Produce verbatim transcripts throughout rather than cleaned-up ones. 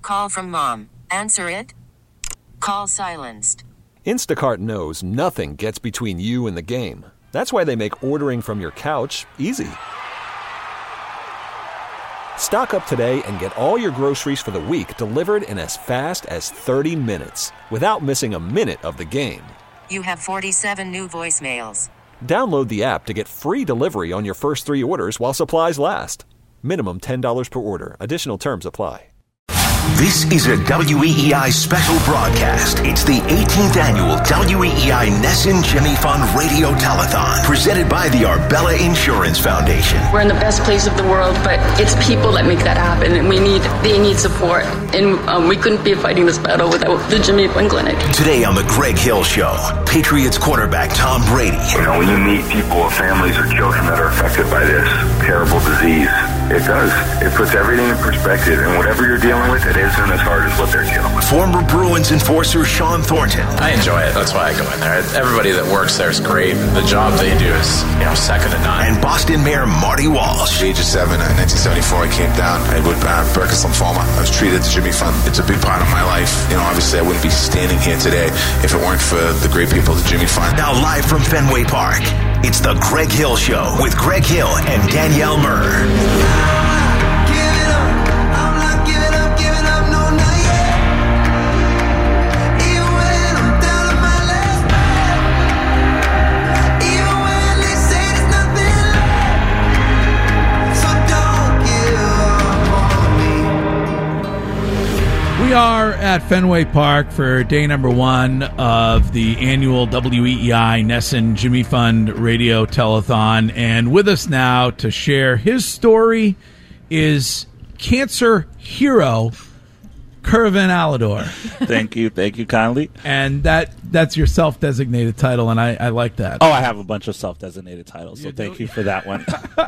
call from mom. Answer it. Call silenced. Instacart knows nothing gets between you and the game. That's why they make ordering from your couch easy. Stock up today and get all your groceries for the week delivered in as fast as thirty minutes without missing a minute of the game. You have forty-seven new voicemails. Download the app to get free delivery on your first three orders while supplies last. Minimum ten dollars per order. Additional terms apply. This is a W E E I special broadcast. It's the eighteenth annual W E E I Nesson Jimmy Fund Radio Telethon, presented by the Arbella Insurance Foundation. We're in the best place of the world, but it's people that make that happen, and we need they need support. And um, we couldn't be fighting this battle without the Jimmy Fund Clinic. Today on the Greg Hill Show, Patriots quarterback Tom Brady. You know, when you meet people, families, or children that are affected by this terrible disease, it does. It puts everything in perspective, and whatever you're dealing with, it isn't as hard as what they're dealing with. Former Bruins enforcer Sean Thornton. I enjoy it. That's why I go in there. Everybody that works there is great. The job they do is, you know, second to none. And Boston Mayor Marty Walsh. At the age of seven, in nineteen seventy-four, I came down. I had uh, Burkitt's lymphoma. I was treated at the Jimmy Fund. It's a big part of my life. You know, obviously, I wouldn't be standing here today if it weren't for the great people at the Jimmy Fund. Now live from Fenway Park, it's the Greg Hill Show with Greg Hill and Danielle Murr. We are at Fenway Park for day number one of the annual W E E I Nesson Jimmy Fund Radio Telethon. And with us now to share his story is cancer hero Kervin Alador. Thank you. Thank you kindly. And that that's your self-designated title, and I, I like that. Oh, I have a bunch of self-designated titles, so you thank do? you for that one.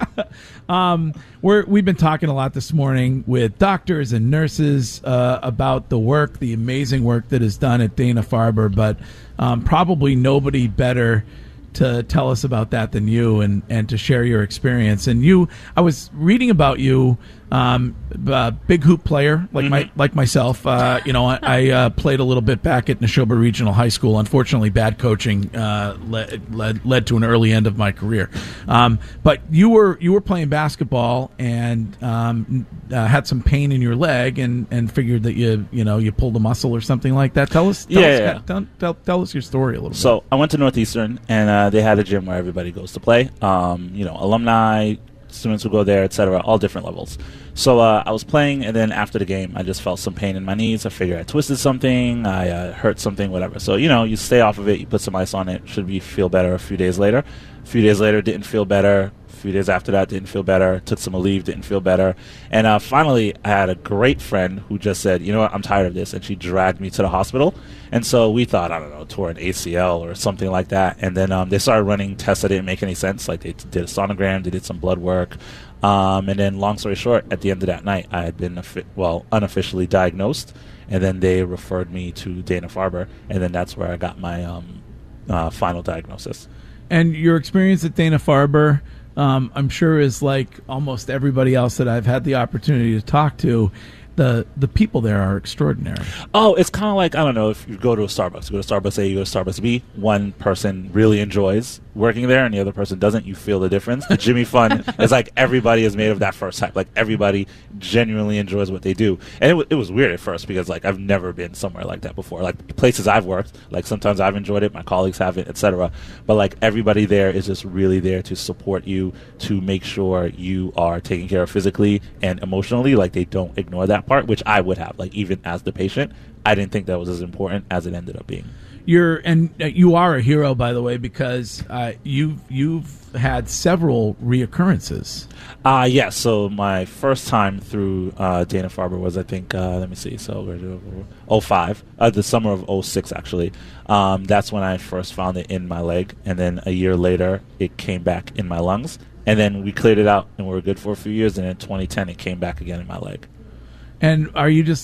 um, we're, we've been talking a lot this morning with doctors and nurses uh, about the work, the amazing work that is done at Dana-Farber, but um, probably nobody better to tell us about that than you and, and to share your experience. And you, I was reading about you, um, uh, big hoop player like mm-hmm. my like myself. Uh, you know, I, I uh, played a little bit back at Neshoba Regional High School. Unfortunately, bad coaching uh, led, led led to an early end of my career. Um, but you were you were playing basketball and um, uh, had some pain in your leg and, and figured that you you know you pulled a muscle or something like that. Tell us, tell yeah, us, yeah. Tell, tell, tell us your story a little so, bit. So I went to Northeastern and uh, they had a gym where everybody goes to play. Um, you know, alumni, students who go there, et cetera, all different levels. So uh, I was playing, and then after the game, I just felt some pain in my knees. I figured I twisted something, I uh, hurt something, whatever. So, you know, you stay off of it, you put some ice on it, should be feel better a few days later. A few days later, didn't feel better. A few days after that, didn't feel better. Took some Aleve, didn't feel better. And uh, finally, I had a great friend who just said, you know what, I'm tired of this. And she dragged me to the hospital. And so we thought, I don't know, tore an A C L or something like that. And then um, they started running tests that didn't make any sense. Like they did a sonogram, they did some blood work. Um, and then, long story short, at the end of that night, I had been, well, unofficially diagnosed. And then they referred me to Dana-Farber. And then that's where I got my um, uh, final diagnosis. And your experience at Dana-Farber, um, I'm sure, is like almost everybody else that I've had the opportunity to talk to. The the people there are extraordinary. Oh, it's kind of like, I don't know, if you go to a Starbucks, you go to Starbucks A, you go to Starbucks B, one person really enjoys working there and the other person doesn't. You feel the difference. The Jimmy Fund is like everybody is made of that first type. Like everybody genuinely enjoys what they do. And it, w- it was weird at first because like I've never been somewhere like that before. Like places I've worked, like sometimes I've enjoyed it, my colleagues haven't, et cetera. But like everybody there is just really there to support you, to make sure you are taken care of physically and emotionally. Like they don't ignore that part, which I would have. Like even as the patient, I didn't think that was as important as it ended up being. You're and uh, you are a hero, by the way, because uh, you've you've had several reoccurrences. Uh yeah. So my first time through uh, Dana-Farber was, I think, uh, let me see. So we're oh five, uh, the summer of oh six actually. Um, that's when I first found it in my leg, and then a year later it came back in my lungs, and then we cleared it out and we were good for a few years, and in twenty ten it came back again in my leg. And are you just like,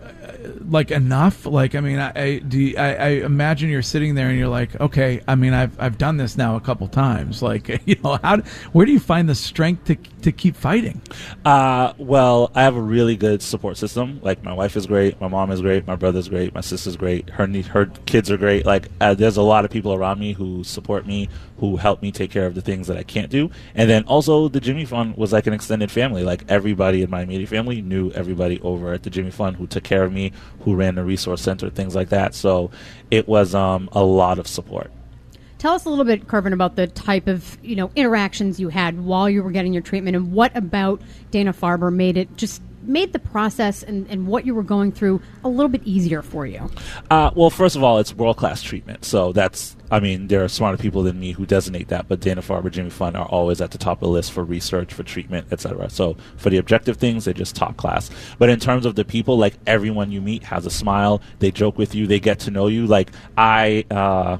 like enough? Like, I mean, I I, do you, I I imagine you're sitting there and you're like, okay, I mean, I've I've done this now a couple times. Like, you know, how where do you find the strength to to keep fighting? Uh, well, I have a really good support system. Like, my wife is great, my mom is great, my brother's great, my sister's great, her ne- her kids are great. Like, uh, there's a lot of people around me who support me, who help me take care of the things that I can't do. And then also the Jimmy Fund was like an extended family. Like, everybody in my immediate family knew everybody over at the Jimmy Fund who took care of me, who ran the resource center, things like that. So it was um, a lot of support. Tell us a little bit, Kervin, about the type of, you know, interactions you had while you were getting your treatment, and what about Dana-Farber made it just made the process and, and what you were going through a little bit easier for you? Uh, well, first of all, it's world-class treatment. So that's, I mean, there are smarter people than me who designate that, but Dana-Farber, Jimmy Fund are always at the top of the list for research, for treatment, et cetera. So for the objective things, they're just top class. But in terms of the people, like, everyone you meet has a smile. They joke with you. They get to know you. Like, I... Uh,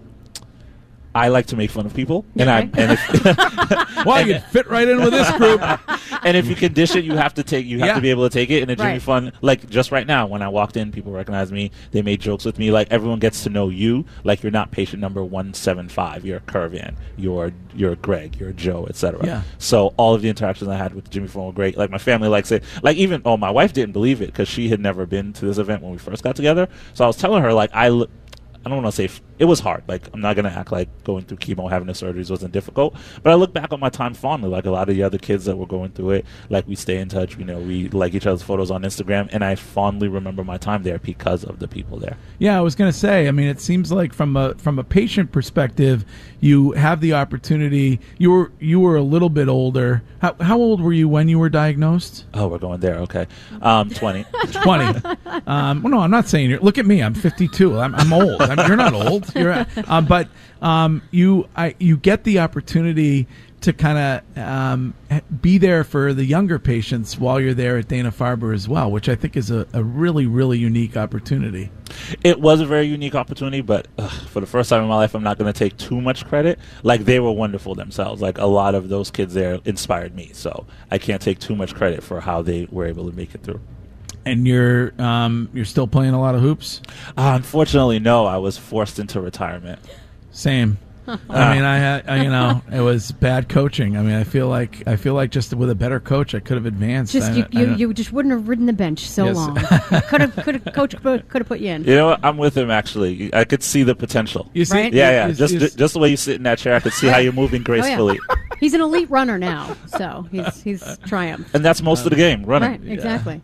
I like to make fun of people, and okay. I and if well, you fit right in with this group. And if you can dish it, you have to take. You have yeah. to be able to take it. And a Jimmy Right. Fund, like just right now, when I walked in, people recognized me. They made jokes with me. Like, everyone gets to know you. Like, you're not patient number one seven five. You're Kervin. You're you're Greg. You're Joe, et cetera. Yeah. So all of the interactions I had with the Jimmy Fund were great. Like, my family likes it. Like, even oh, my wife didn't believe it because she had never been to this event when we first got together. So I was telling her, like, I. L- I don't want to say f- it was hard. Like, I'm not going to act like going through chemo, having the surgeries wasn't difficult. But I look back on my time fondly. Like, a lot of the other kids that were going through it, like, we stay in touch. You know, we like each other's photos on Instagram. And I fondly remember my time there because of the people there. Yeah, I was going to say, I mean, it seems like from a from a patient perspective, you have the opportunity. You were you were a little bit older. How how old were you when you were diagnosed? Oh, we're going there. Okay. Um, twenty. twenty. Um, well, no, I'm not saying you're. Look at me. I'm fifty-two. I'm, I'm old. I'm, you're not old. You're, um, but um, you I, you get the opportunity to kind of um, be there for the younger patients while you're there at Dana-Farber as well, which I think is a, a really, really unique opportunity. It was a very unique opportunity, but ugh, for the first time in my life, I'm not going to take too much credit. Like, they were wonderful themselves. Like, a lot of those kids there inspired me, so I can't take too much credit for how they were able to make it through. And you're um, you're still playing a lot of hoops? Uh, unfortunately, no. I was forced into retirement. Same. I mean, I had, I, you know, it was bad coaching. I mean, I feel like, I feel like just with a better coach, I could have advanced. Just I, you, I you, you just wouldn't have ridden the bench so Yes. long. Could have, could have, coach could have put you in. You know what? I'm with him, actually. I could see the potential. You see, Right? Yeah, yeah. you- Just you- just the way you sit in that chair, I could see how you're moving gracefully. Oh, yeah. He's an elite runner now, so he's he's triumphed. And that's most of the game, running. Right, exactly.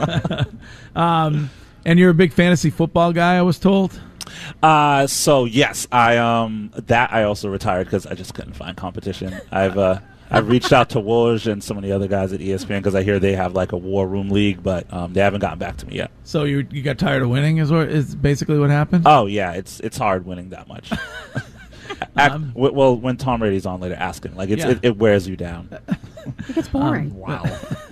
um, and you're a big fantasy football guy, I was told. Uh, so yes, I um that I also retired because I just couldn't find competition. I've uh I've reached out to Woj and some of the other guys at E S P N because I hear they have like a war room league, but um, they haven't gotten back to me yet. So you you got tired of winning, is what is basically what happened? Oh yeah, it's it's hard winning that much. Act, Um, w- well, when Tom Brady's on later, ask him. Like, it's, Yeah. it, it wears you down. It gets boring. Wow.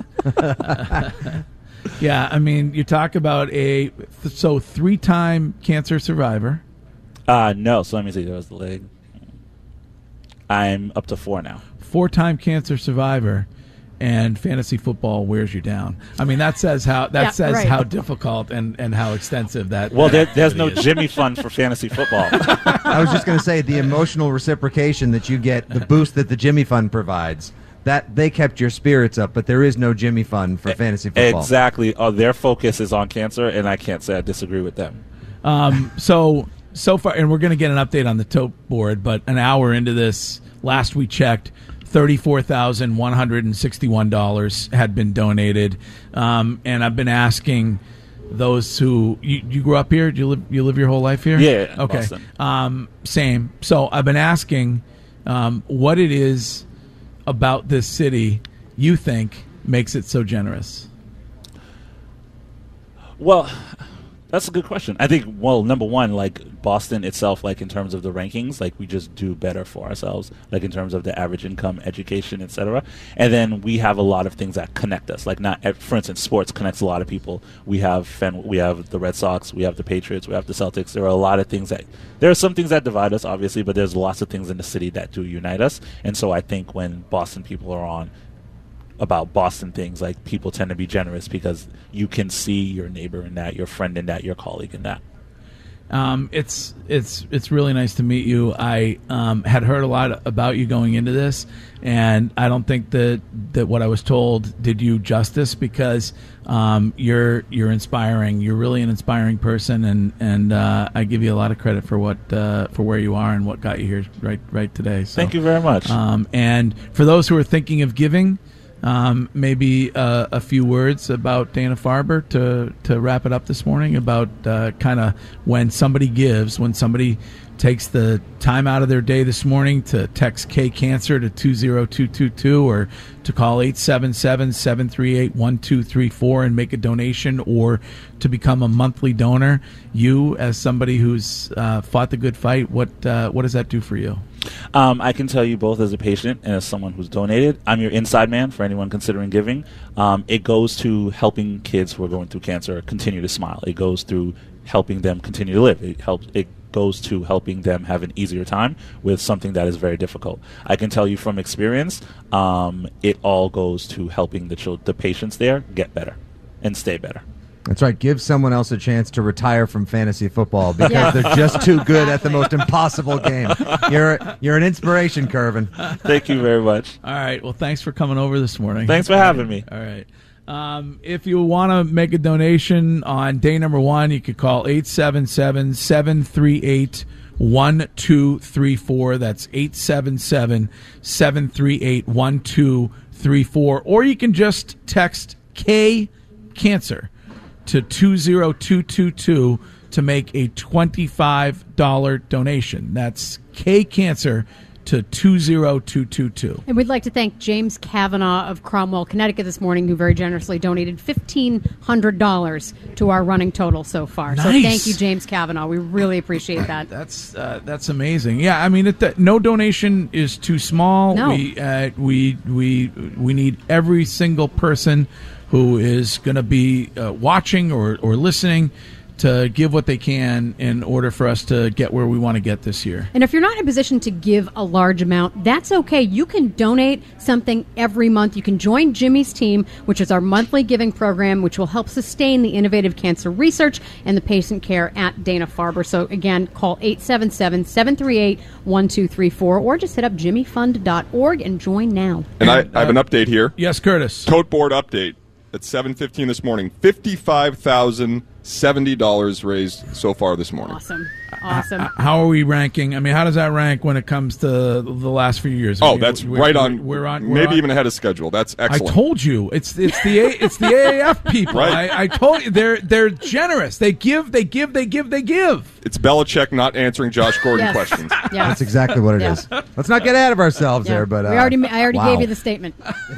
Yeah, I mean, you talk about a th- so three-time cancer survivor. Uh, no, so let me see. There was the leg. I'm up to four now. Four-time cancer survivor, and fantasy football wears you down. I mean, that says how that Yeah, says right. how difficult and, and how extensive that. Well, there, that there's no activity is. Jimmy Fund for fantasy football. I was just going to say the emotional reciprocation that you get, the boost that the Jimmy Fund provides. That they kept your spirits up, but there is no Jimmy Fund for fantasy football. Exactly. Oh, their focus is on cancer, and I can't say I disagree with them. Um, so so far, and we're going to get an update on the tote board, but an hour into this, last we checked, thirty-four thousand one hundred and sixty-one dollars had been donated, um, and I've been asking those who you, you grew up here. Do you live you live your whole life here? Yeah. Okay. Boston. Um, same. So I've been asking um, what it is about this city you think makes it so generous. Well, that's a good question. I think, well, number one, like Boston itself, like in terms of the rankings, like we just do better for ourselves, like in terms of the average income, education, et cetera. And then we have a lot of things that connect us. Like, not, for instance, sports connects a lot of people. We have Fen- we have the Red Sox, we have the Patriots, we have the Celtics. There are a lot of things that there are some things that divide us, obviously, but there's lots of things in the city that do unite us. And so I think when Boston people are on, about Boston things. Like, people tend to be generous because you can see your neighbor in that, your friend in that, your colleague in that. Um, it's it's it's really nice to meet you. I um, had heard a lot about you going into this, and I don't think that, that what I was told did you justice, because um, you're you're inspiring. You're really an inspiring person, and and uh, I give you a lot of credit for what uh, for where you are and what got you here right right today. So, thank you very much. Um, and for those who are thinking of giving, Um, maybe uh, a few words about Dana-Farber to, to wrap it up this morning, about uh, kind of when somebody gives, when somebody takes the time out of their day this morning to text K-Cancer to two zero two two two or to call eight seven seven, seven three eight, one two three four and make a donation, or to become a monthly donor. You, as somebody who's uh, fought the good fight, what uh, what does that do for you? Um, I can tell you both as a patient and as someone who's donated, I'm your inside man for anyone considering giving. Um, it goes to helping kids who are going through cancer continue to smile. It goes through helping them continue to live. It helps. It goes to helping them have an easier time with something that is very difficult. I can tell you from experience, um, it all goes to helping the children, the patients there get better and stay better. That's right. Give someone else a chance to retire from fantasy football because Yeah. they're just too good at the most impossible game. You're you're an inspiration, Curvin. Thank you very much. All right. Well, thanks for coming over this morning. Thanks for having me. All right. Um, if you want to make a donation on day number one, you could call eight seven seven, seven three eight, one two three four. That's eight seven seven, seven three eight, one two three four. Or you can just text K-Cancer to two zero two two two to make a twenty-five dollars donation. That's K-Cancer to two zero two two two. And we'd like to thank James Kavanaugh of Cromwell, Connecticut this morning, who very generously donated fifteen hundred dollars to our running total so far. So Nice. thank you, James Kavanaugh. We really appreciate that. That's uh, that's amazing. Yeah, I mean, it, that, no donation is too small. No. We uh, we we we need every single person who is going to be uh, watching or, or listening to give what they can in order for us to get where we want to get this year. And if you're not in a position to give a large amount, that's okay. You can donate something every month. You can join Jimmy's team, which is our monthly giving program, which will help sustain the innovative cancer research and the patient care at Dana-Farber. So again, call eight seven seven, seven three eight, one two three four or just hit up jimmy fund dot org and join now. And I, I have an update here. Yes, Curtis. Tote board update at seven fifteen this morning. fifty-five thousand seventy dollars raised so far this morning. Awesome. Awesome. Uh, How are we ranking? I mean, how does that rank when it comes to the last few years? I Oh, mean, that's we're- right we're- on. We're on. We're maybe on- even ahead of schedule. That's excellent. I told you it's it's the A, it's the A A F people. Right. I, I told you they're they're generous. They give, they give, they give, they give. It's Belichick not answering Josh Gordon Yes. questions. Yeah. That's exactly what it Yeah. is. Let's not get ahead of ourselves Yeah. there, but uh, we already, I already wow. gave you the statement.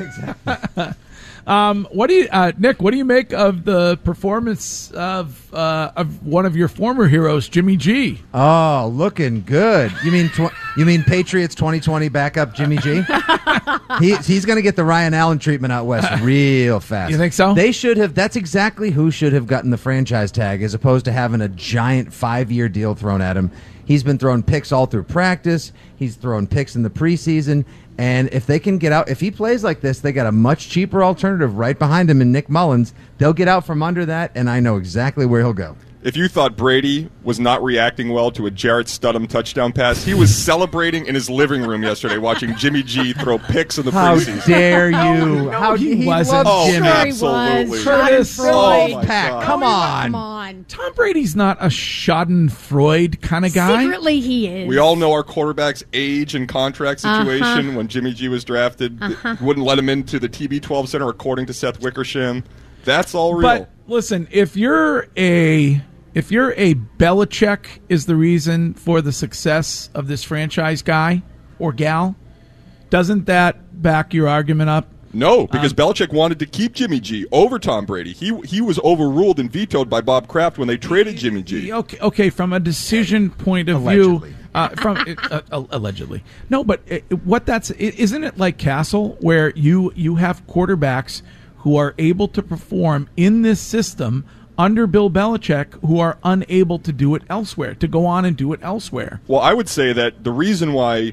Um, what do you, uh, Nick? What do you make of the performance of uh, of one of your former heroes, Jimmy G? Oh, looking good. You mean tw- you mean Patriots twenty twenty backup Jimmy G? he, he's going to get the Ryan Allen treatment out west real fast. You think so? They should have. That's exactly who should have gotten the franchise tag, as opposed to having a giant five-year deal thrown at him. He's been throwing picks all through practice. He's thrown picks in the preseason. And if they can get out, if he plays like this, they got a much cheaper alternative right behind him in Nick Mullins. They'll get out from under that, and I know exactly where he'll go. If you thought Brady was not reacting well to a Jarrett Stidham touchdown pass, he was celebrating in his living room yesterday watching Jimmy G throw picks in the How preseason. dare you? no, How he he wasn't. loves Oh, Jimmy. Sure he absolutely. was. Curtis. Schadenfreude. Oh, my Pack, God. come on. Come on. Tom Brady's not a Schadenfreude kind of guy. Secretly, he is. We all know our quarterback's age and contract situation. Uh-huh. When Jimmy G was drafted, Uh-huh. wouldn't let him into the T B twelve Center, according to Seth Wickersham. That's all real. But listen, if you're a if you're a Belichick is the reason for the success of this franchise guy or gal, doesn't that back your argument up? No, because Um, Belichick wanted to keep Jimmy G over Tom Brady. He he was overruled and vetoed by Bob Kraft when they traded Jimmy G. Okay, okay. From a decision point of Allegedly. view, uh, from uh, uh, allegedly, no. But uh, what that's i- isn't it like Castle, where you you have quarterbacks who are able to perform in this system under Bill Belichick, who are unable to do it elsewhere, to go on and do it elsewhere. Well, I would say that the reason why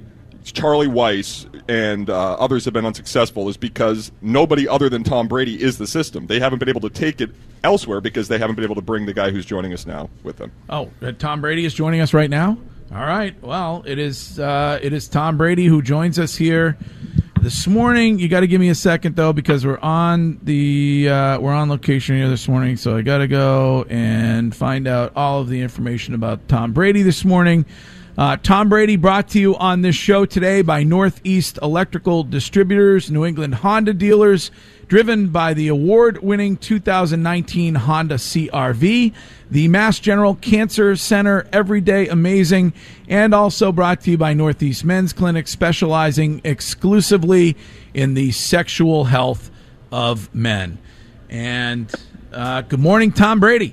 Charlie Weiss and uh, others have been unsuccessful is because nobody other than Tom Brady is the system. They haven't been able to take it elsewhere because they haven't been able to bring the guy who's joining us now with them. Oh, uh, Tom Brady is joining us right now? All right. Well, it is uh, it is Tom Brady who joins us here this morning. You got to give me a second though, because we're on the uh, we're on location here this morning, so I got to go and find out all of the information about Tom Brady this morning. Uh, Tom Brady brought to you on this show today by Northeast Electrical Distributors, New England Honda dealers, driven by the award-winning two thousand nineteen Honda C R V, the Mass General Cancer Center, Everyday Amazing, and also brought to you by Northeast Men's Clinic, specializing exclusively in the sexual health of men. And uh, good morning, Tom Brady.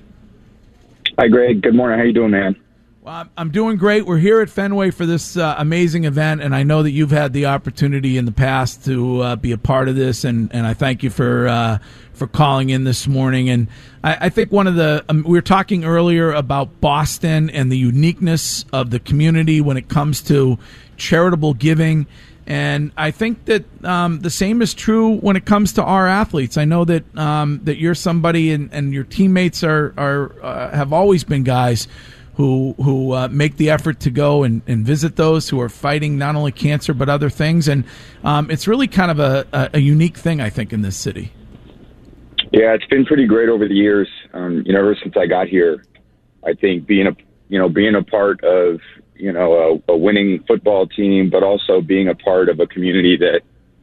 Hi, Greg. Good morning. How you doing, man? Well, I'm doing great. We're here at Fenway for this uh, amazing event, and I know that you've had the opportunity in the past to uh, be a part of this, and, and I thank you for uh, for calling in this morning. And I, I think one of the um, we were talking earlier about Boston and the uniqueness of the community when it comes to charitable giving, and I think that um, the same is true when it comes to our athletes. I know that um, that you're somebody, and, and your teammates are are uh, have always been guys who who uh, make the effort to go and, and visit those who are fighting not only cancer but other things. And um, it's really kind of a, a, a unique thing, I think, in this city. Yeah, it's been pretty great over the years. Um, you know, ever since I got here, I think being a you know being a part of you know a, a winning football team, but also being a part of a community that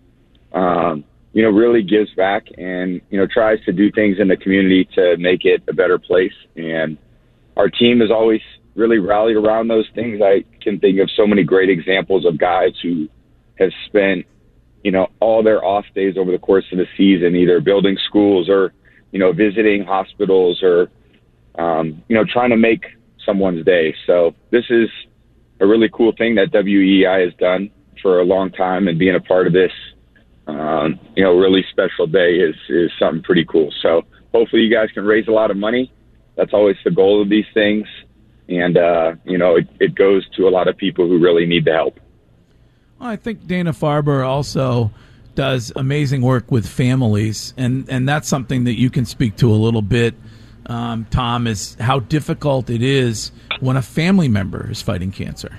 um, you know really gives back and you know tries to do things in the community to make it a better place. And our team has always really rallied around those things. I can think of so many great examples of guys who have spent, you know, all their off days over the course of the season, either building schools or, you know, visiting hospitals or, um, you know, trying to make someone's day. So this is a really cool thing that W E I has done for a long time, and being a part of this, um, you know, really special day is, is something pretty cool. So hopefully you guys can raise a lot of money. That's always the goal of these things. And, uh, you know, it, it goes to a lot of people who really need the help. Well, I think Dana-Farber also does amazing work with families, and, and that's something that you can speak to a little bit, um, Tom, is how difficult it is when a family member is fighting cancer.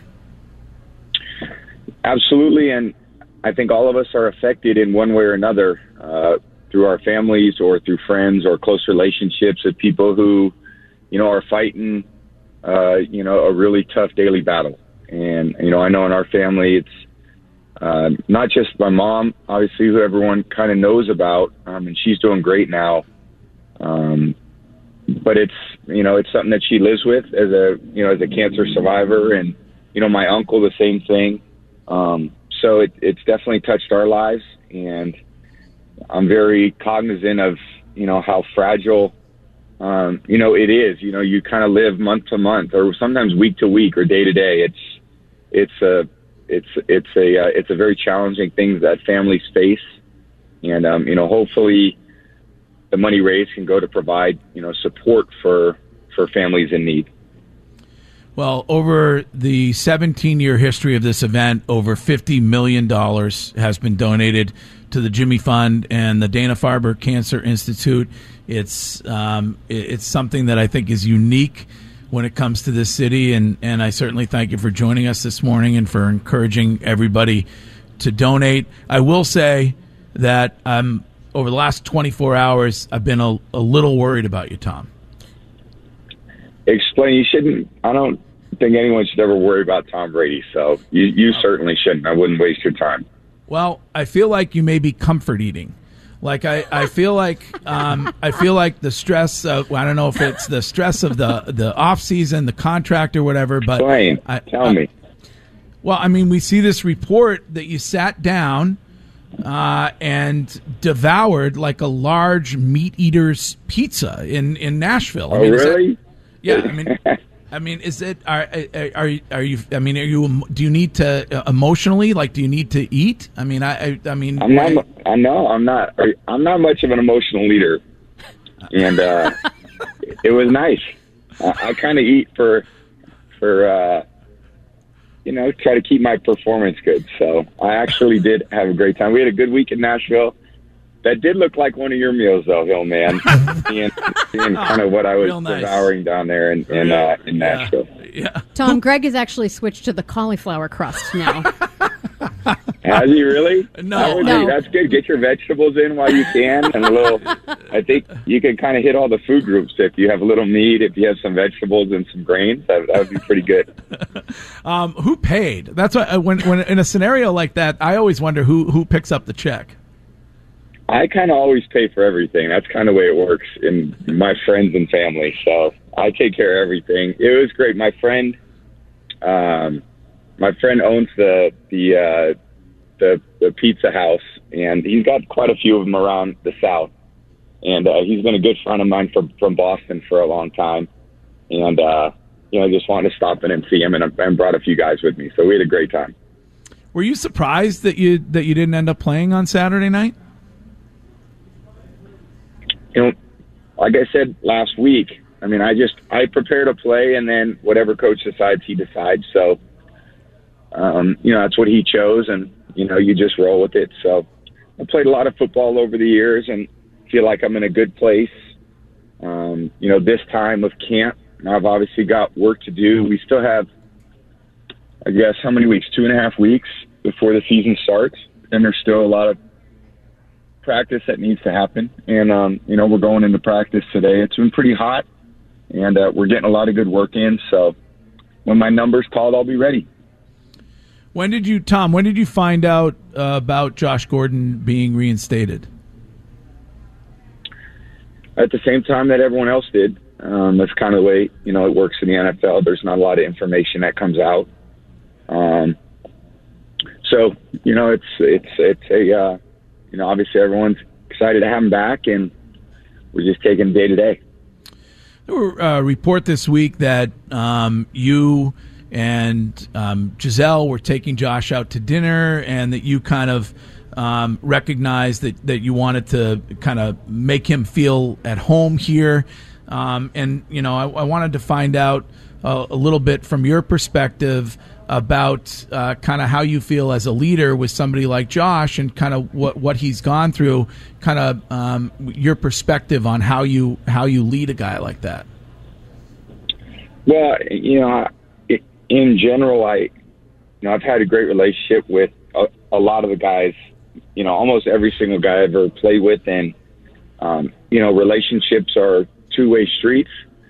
Absolutely, and I think all of us are affected in one way or another uh, through our families or through friends or close relationships with people who, you know, are fighting, uh, you know, a really tough daily battle. And, you know, I know in our family, it's uh, not just my mom, obviously, who everyone kind of knows about, um, and she's doing great now. Um, but it's, you know, it's something that she lives with as a, you know, as a cancer survivor. And, you know, my uncle, the same thing. Um, so it, it's definitely touched our lives. And I'm very cognizant of, you know, how fragile Um, you know, it is, you know, you kind of live month to month or sometimes week to week or day to day. It's, it's a, it's, it's a, uh, it's a very challenging thing that families face. And, um, you know, hopefully the money raised can go to provide, you know, support for, for families in need. Well, over the seventeen-year history of this event, over fifty million dollars has been donated to the Jimmy Fund and the Dana-Farber Cancer Institute. It's um, it's something that I think is unique when it comes to this city, and, and I certainly thank you for joining us this morning and for encouraging everybody to donate. I will say that um, over the last twenty-four hours, I've been a, a little worried about you, Tom. Explain. You shouldn't. I don't think anyone should ever worry about Tom Brady. So you, you certainly shouldn't. I wouldn't waste your time. Well, I feel like you may be comfort eating. Like I, I feel like um, I feel like the stress of, well, I don't know if it's the stress of the, the off season, the contract or whatever. But Explain. I, Tell I, me. Well, I mean, we see this report that you sat down uh, and devoured like a large meat eater's pizza in, in Nashville. I Oh, mean, is really? That, yeah, I mean, I mean, is it are are are you? I mean, are you? Do you need to uh, emotionally? Like, do you need to eat? I mean, I I, I mean, I'm not. I know I'm not. I'm not much of an emotional eater, and uh, it was nice. I, I kind of eat for for uh, you know, try to keep my performance good. So I actually did have a great time. We had a good week in Nashville. That did look like one of your meals, though, Hill, man. seeing, seeing kind of what I was Real nice. devouring down there in, in, uh, in Nashville. Yeah. Tom, Greg has actually switched to the cauliflower crust now. Has he really? No. That would No. Be, that's good. Get your vegetables in while you can. And a little, I think you can kind of hit all the food groups if you have a little meat, if you have some vegetables and some grains. That, that would be pretty good. Um, who paid? That's what, when, when in a scenario like that, I always wonder who, who picks up the check. I kind of always pay for everything. That's kind of the way it works in my friends and family. So I take care of everything. It was great. My friend, um, my friend owns the the uh, the the pizza house, and he's got quite a few of them around the South. And uh, he's been a good friend of mine from from Boston for a long time. And uh, you know, just wanted to stop in and see him, and, and brought a few guys with me. So we had a great time. Were you surprised that you that you didn't end up playing on Saturday night? You know, like I said last week, I mean, I just, I prepare to play, and then whatever coach decides, he decides. So, um, you know, that's what he chose, and, you know, you just roll with it. So I played a lot of football over the years and feel like I'm in a good place. Um, you know, this time of camp, I've obviously got work to do. We still have, I guess, how many weeks? Two and a half weeks before the season starts. And there's still a lot of practice that needs to happen. And, um, you know, we're going into practice today. It's been pretty hot, and uh, we're getting a lot of good work in. So when my number's called, I'll be ready. When did you, Tom, when did you find out uh, about Josh Gordon being reinstated? At the same time that everyone else did. Um, that's kind of the way, you know, it works in the N F L. There's not a lot of information that comes out. Um, so, you know, it's, it's, it's a, uh, you know, obviously everyone's excited to have him back, and we're just taking day to day. There were a report this week that um, you and um, Giselle were taking Josh out to dinner, and that you kind of um, recognized that, that you wanted to kind of make him feel at home here. Um, and, you know, I, I wanted to find out uh, a little bit from your perspective about uh, kind of how you feel as a leader with somebody like Josh, and kind of what, what he's gone through, kind of um, your perspective on how you how you lead a guy like that. Well, you know, in general, I, you know, I've had a great relationship with a, a lot of the guys, you know, almost every single guy I ever played with. And, um, you know, relationships are two-way streets,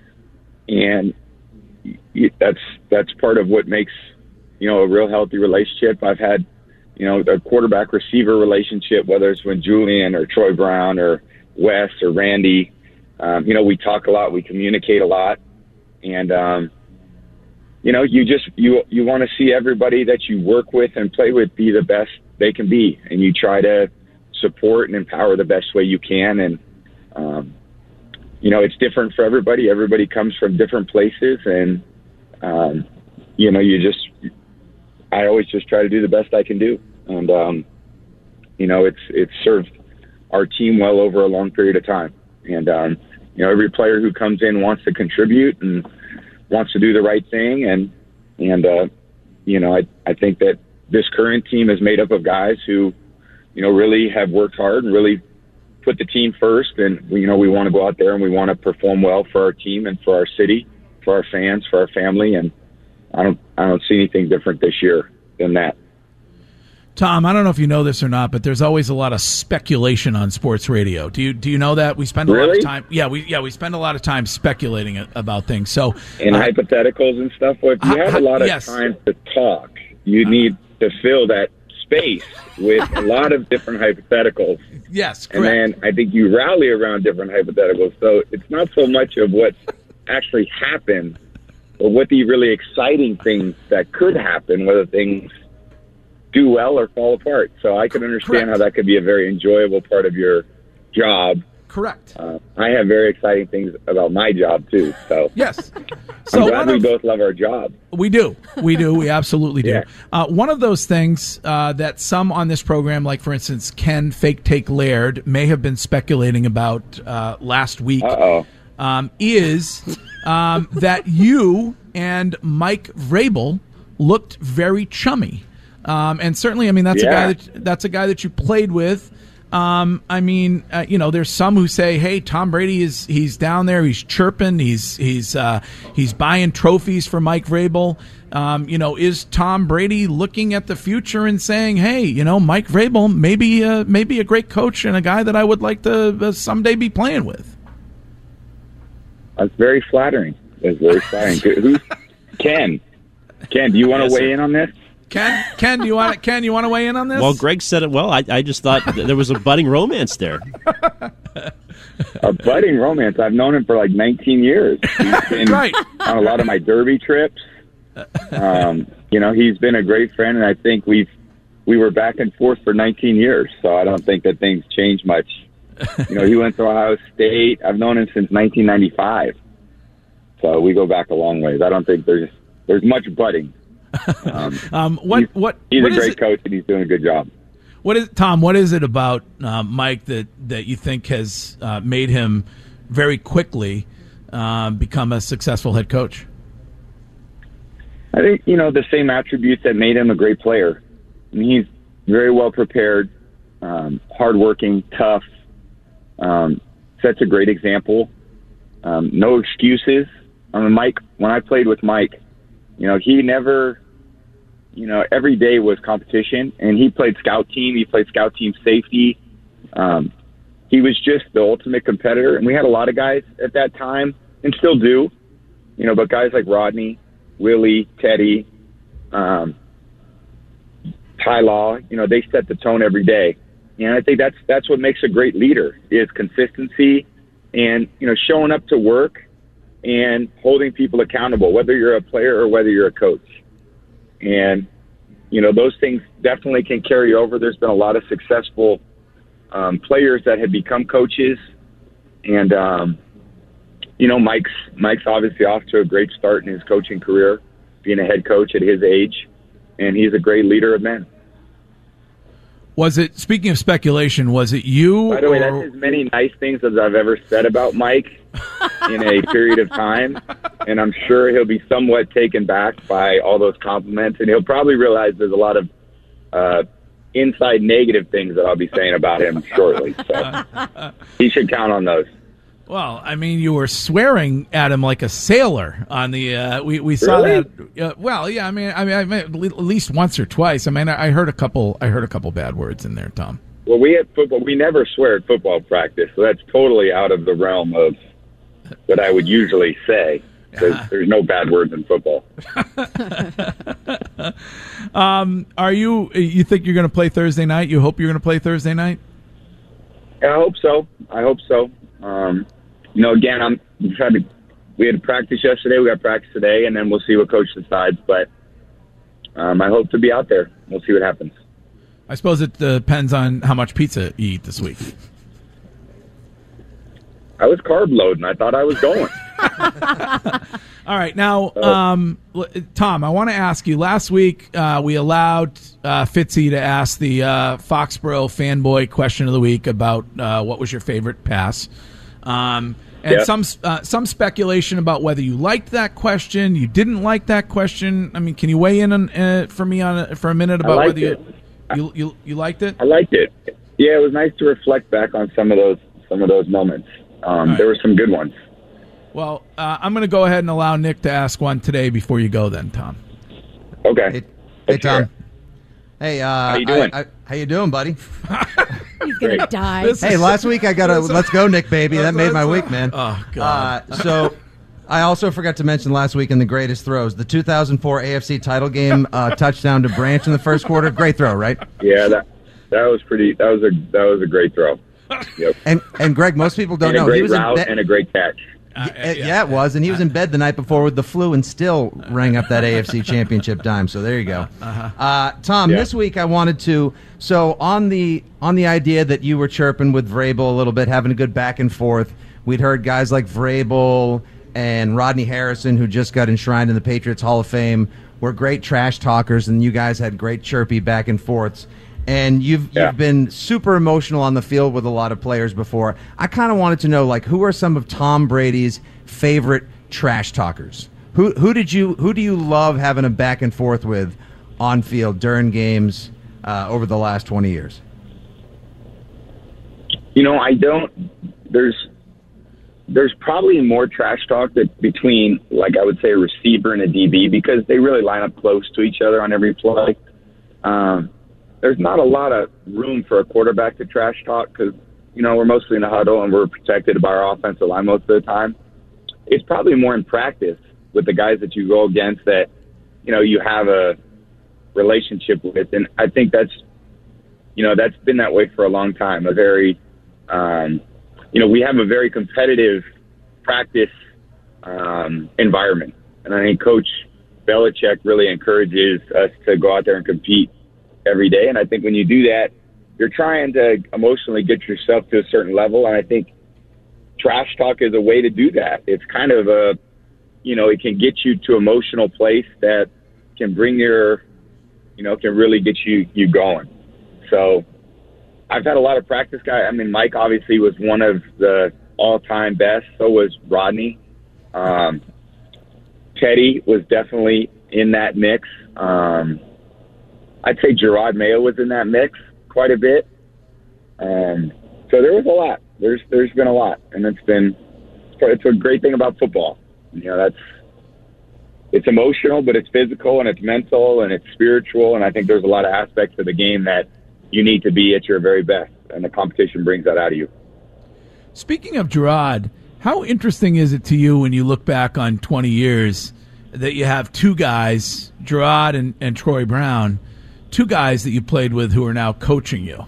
and that's, that's part of what makes, you know, a real healthy relationship. I've had, you know, a quarterback receiver relationship, whether it's with Julian or Troy Brown or Wes or Randy. Um, you know, we talk a lot, we communicate a lot, and, um, you know, you just, you, you want to see everybody that you work with and play with be the best they can be. And you try to support and empower the best way you can. And, um, you know, it's different for everybody. Everybody comes from different places, and, um, you know, you just, I always just try to do the best I can do. And, um, you know, it's, it's served our team well over a long period of time. And, um, you know, every player who comes in wants to contribute and wants to do the right thing. And, and, uh, you know, I, I think that this current team is made up of guys who, you know, really have worked hard and really put the team first. And, you know, we want to go out there and we want to perform well for our team and for our city, for our fans, for our family. And I don't, I don't see anything different this year than that. Tom, I don't know if you know this or not, but there's always a lot of speculation on sports radio. Do you do you know that? We spend a really? lot of time. Yeah, we yeah we spend a lot of time speculating about things. So and uh, hypotheticals and stuff. Well, if you have a lot of yes. time to talk, you uh, need to fill that space with a lot of different hypotheticals. Yes, correct. And then I think you rally around different hypotheticals. So it's not so much of what's actually happened, but what the really exciting things that could happen, whether things do well or fall apart. So I can understand Correct. how that could be a very enjoyable part of your job. Correct. Uh, I have very exciting things about my job too. So yes, so I'm glad one we of, both love our job. We do, we do, we absolutely do. Yeah. Uh, one of those things uh, that some on this program, like for instance Ken Fake Take Laird, may have been speculating about uh, last week, Uh-oh. Um, is um, that you and Mike Vrabel looked very chummy. Um, and certainly, I mean, that's Yeah. a guy that that's a guy that you played with. Um, I mean, uh, you know, there's some who say, "Hey, Tom Brady is he's down there, he's chirping, he's he's uh, he's buying trophies for Mike Vrabel." Um, you know, is Tom Brady looking at the future and saying, "Hey, you know, Mike Vrabel maybe uh, maybe a great coach and a guy that I would like to uh, someday be playing with"? That's very flattering. That's very flattering. Who's Ken? Ken, do you want to Yes, weigh sir. in on this? Ken, Ken, do you want Ken? You want to weigh in on this? Well, Greg said it well. I, I just thought th- there was a budding romance there. A budding romance. I've known him for like nineteen years. He's been Right. on a lot of my derby trips. Um, you know, he's been a great friend, and I think we've we were back and forth for nineteen years. So I don't think that things change much. You know, he went to Ohio State. I've known him since nineteen ninety-five. So we go back a long ways. I don't think there's there's much budding. Um, um, what he's, what he's what a is great it- coach, and he's doing a good job. What is Tom? What is it about uh, Mike that, that you think has uh, made him very quickly uh, become a successful head coach? I think, you know, the same attributes that made him a great player. I mean, he's very well prepared, um, hardworking, tough, um, sets a great example. Um, no excuses. I mean, Mike, when I played with Mike, you know, he never, you know, every day was competition, and he played scout team. He played scout team safety. Um, he was just the ultimate competitor, and we had a lot of guys at that time, and still do, you know, but guys like Rodney, Willie, Teddy, um, Ty Law, you know, they set the tone every day. And I think that's that's what makes a great leader is consistency and, you know, showing up to work and holding people accountable, whether you're a player or whether you're a coach. And, you know, those things definitely can carry over. There's been a lot of successful um, players that have become coaches. And, um, you know, Mike's Mike's obviously off to a great start in his coaching career, being a head coach at his age. And he's a great leader of men. Was it, speaking of speculation, was it you? By the way, or- that's as many nice things as I've ever said about Mike in a period of time. And I'm sure he'll be somewhat taken back by all those compliments. And he'll probably realize there's a lot of uh, inside negative things that I'll be saying about him shortly. So he should count on those. Well, I mean, you were swearing at him like a sailor on the. Uh, we we saw Really? that. Uh, well, yeah. I mean, I mean, I mean, at least once or twice. I mean, I I heard a couple. I heard a couple bad words in there, Tom. Well, we had football. We never swear at football practice, so that's totally out of the realm of what I would usually say. There's, there's no bad words in football. Um, are you? You think you're going to play Thursday night? You hope you're going to play Thursday night? I hope so. I hope so. Um, you know, again, I'm we tried to. We had practice yesterday. We got practice today, and then we'll see what coach decides. But um, I hope to be out there. We'll see what happens. I suppose it depends on how much pizza you eat this week. I was carb loading. I thought I was going. All right, now, um, l- Tom, I want to ask you. Last week, uh, we allowed uh, Fitzy to ask the uh, Foxborough fanboy question of the week about uh, what was your favorite pass, um, and Yeah. some uh, some speculation about whether you liked that question, you didn't like that question. I mean, can you weigh in on, uh, for me on a, for a minute I about liked whether you, it. you you you liked it? I liked it. Yeah, it was nice to reflect back on some of those some of those moments. Um, right. There were some good ones. Well, uh, I'm going to go ahead and allow Nick to ask one today before you go. Then, Tom. Okay. Hey, hey Tom. Hey, uh, how you doing? I, I, how you doing, buddy? He's going to die. Hey, last week I got a let's go, Nick, baby. That made my week, man. Oh God. Uh, so I also forgot to mention last week in the greatest throws, the two thousand four A F C title game uh, touchdown to Branch in the first quarter. Great throw, right? Yeah, that that was pretty. That was a that was a great throw. Yep. And and Greg, most people don't and a know great he was route in bed. and a great catch. Uh, yeah, yeah, it was, and he was in bed the night before with the flu, and still rang up that A F C Championship dime. So there you go, Uh-huh. uh, Tom. Yeah. This week I wanted to. So on the on the idea that you were chirping with Vrabel a little bit, having a good back and forth. We'd heard guys like Vrabel and Rodney Harrison, who just got enshrined in the Patriots Hall of Fame, were great trash talkers, and you guys had great chirpy back and forths. And you've Yeah. you've been super emotional on the field with a lot of players before. I kind of wanted to know, like, who are some of Tom Brady's favorite trash talkers? Who who did you who do you love having a back and forth with on field during games uh, over the last twenty years? You know, I don't. There's there's probably more trash talk that between, like I would say, a receiver and a D B because they really line up close to each other on every play. Um, there's not a lot of room for a quarterback to trash talk because, you know, we're mostly in the huddle and we're protected by our offensive line most of the time. It's probably more in practice with the guys that you go against that, you know, you have a relationship with. And I think that's, you know, that's been that way for a long time. A very, um, you know, we have a very competitive practice um, environment. And I think Coach Belichick really encourages us to go out there and compete every day. And I think when you do that, you're trying to emotionally get yourself to a certain level. And I think trash talk is a way to do that. It's kind of a, you know, it can get you to an emotional place that can bring your, you know, can really get you, you going. So I've had a lot of practice guys. I mean, Mike obviously was one of the all-time best. So was Rodney. Um, Teddy was definitely in that mix. Um, I'd say Gerard Mayo was in that mix quite a bit. Um, so there was a lot. There's there's been a lot, and it's been it's a great thing about football. You know, that's it's emotional, but it's physical and it's mental and it's spiritual, and I think there's a lot of aspects of the game that you need to be at your very best, and the competition brings that out of you. Speaking of Gerard, how interesting is it to you when you look back on twenty years that you have two guys, Gerard and, and Troy Brown, two guys that you played with who are now coaching you?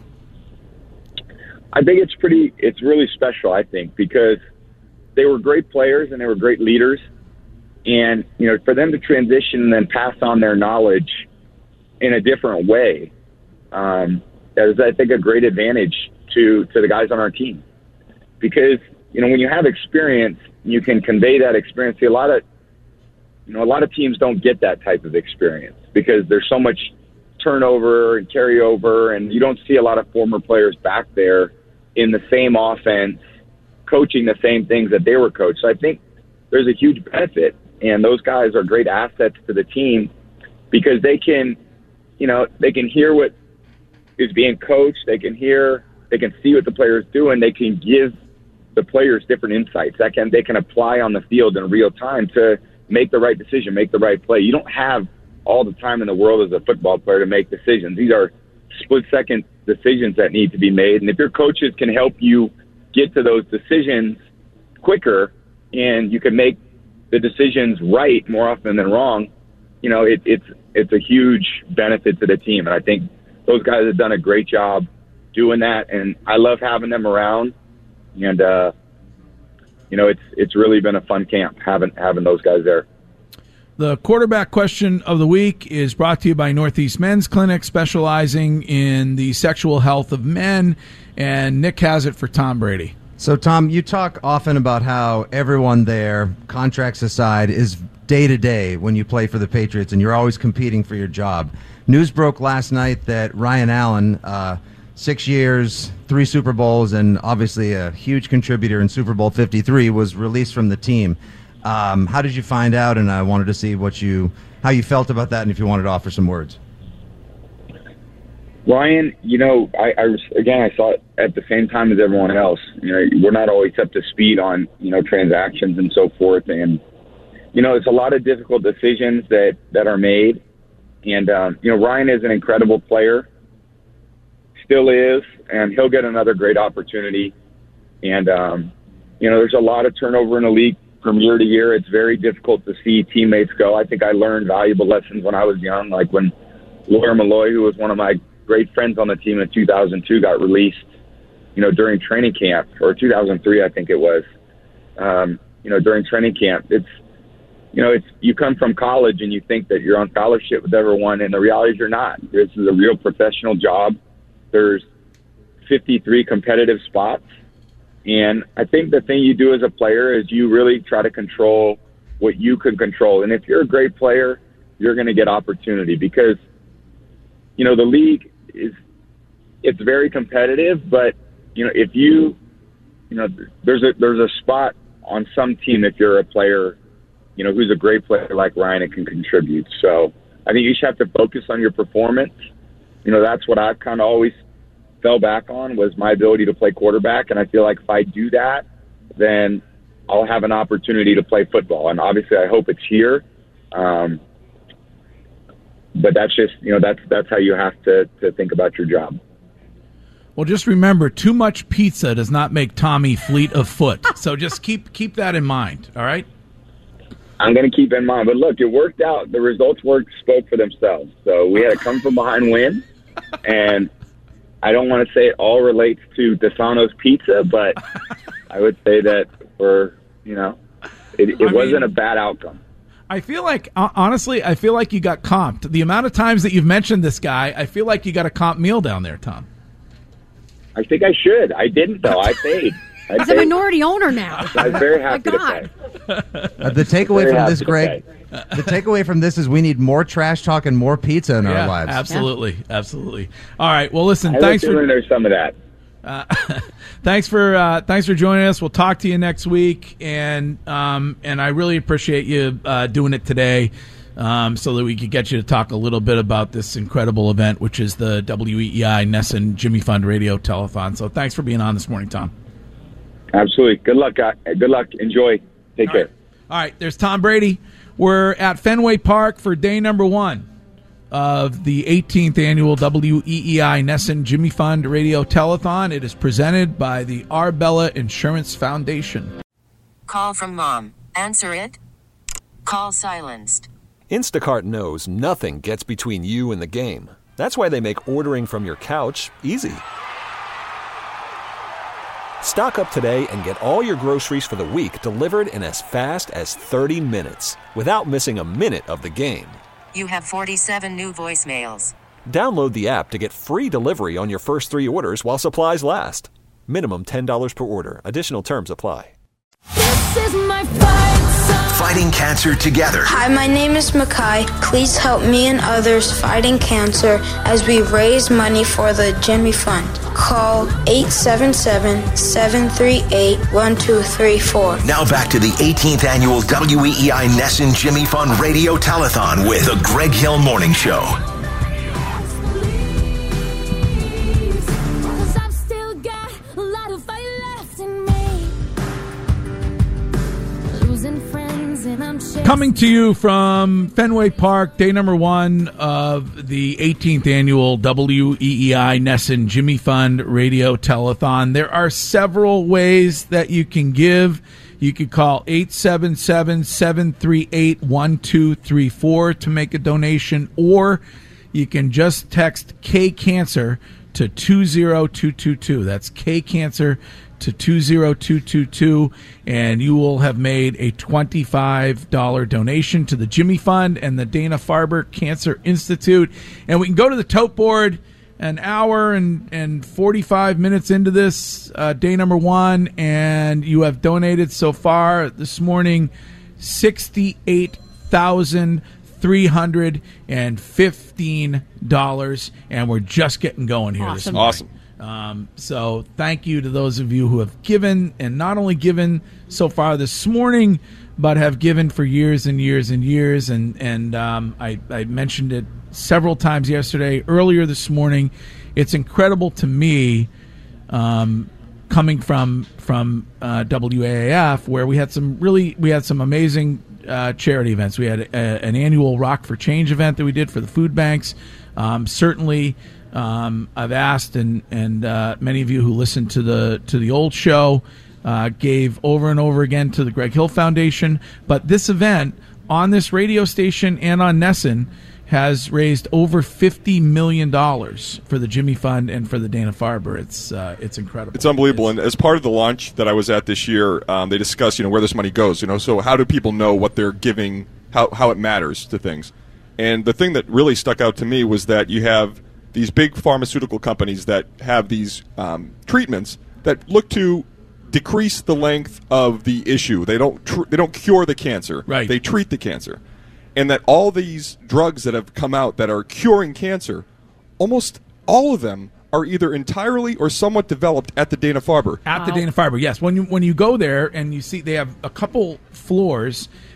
I think it's pretty, it's really special, I think, because they were great players and they were great leaders. And, you know, for them to transition and then pass on their knowledge in a different way, um, that is, I think, a great advantage to, to the guys on our team. Because, you know, when you have experience, you can convey that experience. See, a lot of, you know, a lot of teams don't get that type of experience because there's so much turnover and carryover, and you don't see a lot of former players back there in the same offense, coaching the same things that they were coached. So I think there's a huge benefit, and those guys are great assets to the team because they can, you know, they can hear what is being coached, they can hear, they can see what the players do, and they can give the players different insights that can they can apply on the field in real time to make the right decision, make the right play. You don't have all the time in the world as a football player to make decisions. These are split-second decisions that need to be made. And if your coaches can help you get to those decisions quicker and you can make the decisions right more often than wrong, you know, it, it's it's a huge benefit to the team. And I think those guys have done a great job doing that. And I love having them around. And, uh, you know, it's it's really been a fun camp having having those guys there. The quarterback question of the week is brought to you by Northeast Men's Clinic, specializing in the sexual health of men, and Nick has it for Tom Brady. So, Tom, you talk often about how everyone there, contracts aside, is day-to-day when you play for the Patriots, and you're always competing for your job. News broke last night that Ryan Allen, uh, six years, three Super Bowls, and obviously a huge contributor in Super Bowl fifty-three, was released from the team. Um, how did you find out? And I wanted to see what you, how you felt about that, and if you wanted to offer some words. Ryan, you know, I, I was, again, I saw it at the same time as everyone else. You know, we're not always up to speed on, you know, transactions and so forth. And, you know, it's a lot of difficult decisions that, that are made. And, um, you know, Ryan is an incredible player, still is, and he'll get another great opportunity. And, um, you know, there's a lot of turnover in the league from year to year. It's very difficult to see teammates go. I think I learned valuable lessons when I was young, like when Lawyer Malloy, who was one of my great friends on the team in two thousand two, got released, you know, during training camp, or two thousand three, I think it was, um, you know, during training camp. It's, you know, it's, you come from college and you think that you're on scholarship with everyone, and the reality is you're not. This is a real professional job. There's fifty-three competitive spots. And I think the thing you do as a player is you really try to control what you can control. And if you're a great player, you're going to get opportunity because, you know, the league is, it's very competitive, but, you know, if you, you know, there's a, there's a spot on some team if you're a player you know, who's a great player like Ryan and can contribute. So I think you should have to focus on your performance. You know, that's what I've kind of always fell back on, was my ability to play quarterback. And I feel like if I do that, then I'll have an opportunity to play football. And obviously I hope it's here. Um, but that's just, you know, that's, that's how you have to, to think about your job. Well, just remember, too much pizza does not make Tommy fleet of foot. So just keep keep that in mind, all right? I'm going to keep in mind. But look, it worked out. The results worked, spoke for themselves. So we had a come-from-behind win. And I don't want to say it all relates to Desano's Pizza, but I would say that we're, you know, it, it I wasn't mean, a bad outcome. I feel like, uh, honestly, I feel like you got comped. The amount of times that you've mentioned this guy, I feel like you got a comp meal down there, Tom. I think I should. I didn't, though. I paid. I He's paid. a minority owner now. I was very happy to God. pay. Uh, the takeaway Very from happy this, to Greg, the takeaway from this is we need more trash talk and more pizza in Yeah, our lives. absolutely, absolutely. All right, well, listen, I have thanks a for feeling there's some of that. Uh, thanks for uh, thanks for joining us. We'll talk to you next week, and um, and I really appreciate you uh, doing it today, um, so that we could get you to talk a little bit about this incredible event, which is the W E E I Nesson Jimmy Fund Radio Telethon. So thanks for being on this morning, Tom. Absolutely. Good luck, guys. Good luck. Enjoy. Take All care. right. All right, there's Tom Brady. We're at Fenway Park for day number one of the eighteenth annual W E E I Nesson Jimmy Fund Radio Telethon. It is presented by the Arbella Insurance Foundation. Call from mom. Answer it. Call silenced. Instacart knows nothing gets between you and the game. That's why they make ordering from your couch easy. Stock up today and get all your groceries for the week delivered in as fast as thirty minutes without missing a minute of the game. You have forty-seven new voicemails. Download the app to get free delivery on your first three orders while supplies last. Minimum ten dollars per order. Additional terms apply. This is my fight song. Fighting cancer together. Hi, my name is Makai. Please help me and others fighting cancer as we raise money for the Jimmy Fund. Call eight seven seven, seven three eight, one two three four. Now back to the eighteenth annual W E E I Nesson Jimmy Fund Radio Telethon with the Greg Hill Morning Show. Coming to you from Fenway Park, day number one of the eighteenth annual W E E I Nesson Jimmy Fund Radio Telethon. There are several ways that you can give. You could call eight seven seven, seven three eight, one two three four to make a donation, or you can just text K-Cancer to two zero two two two. That's K-Cancer to two zero two two two, and you will have made a twenty-five dollars donation to the Jimmy Fund and the Dana-Farber Cancer Institute. And we can go to the tote board an hour and, and forty-five minutes into this, uh, day number one, and you have donated so far this morning sixty-eight thousand three hundred fifteen dollars, and we're just getting going here this Awesome. morning. Awesome. Um, so thank you to those of you who have given, and not only given so far this morning, but have given for years and years and years. And, and um, I, I mentioned it several times yesterday, earlier this morning. It's incredible to me, um, coming from from uh, W A A F, where we had some really we had some amazing uh, charity events. We had a, an annual Rock for Change event that we did for the food banks. Um, certainly. Um, I've asked, and and uh, many of you who listened to the to the old show uh, gave over and over again to the Greg Hill Foundation. But this event on this radio station and on Nesson has raised over fifty million dollars for the Jimmy Fund and for the Dana-Farber. It's uh, it's incredible. It's unbelievable. And as part of the launch that I was at this year, um, they discussed, you know, where this money goes. You know, so how do people know what they're giving, how how it matters to things? And the thing that really stuck out to me was that you have these big pharmaceutical companies that have these um, treatments that look to decrease the length of the issue. They don't tr- they don't cure the cancer. Right. They treat the cancer. And that all these drugs that have come out that are curing cancer, almost all of them are either entirely or somewhat developed at the Dana-Farber. At the Dana-Farber, yes. When you when you go there and you see they have a couple floors